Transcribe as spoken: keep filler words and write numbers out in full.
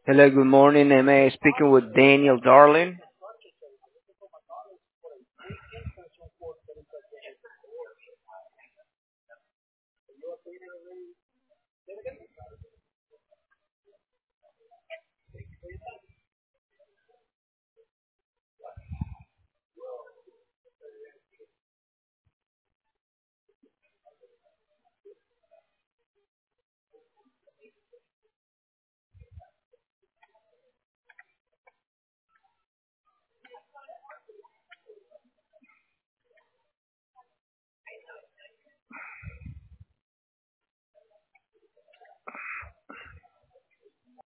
Hello, good morning. Am I speaking with Daniel Darling?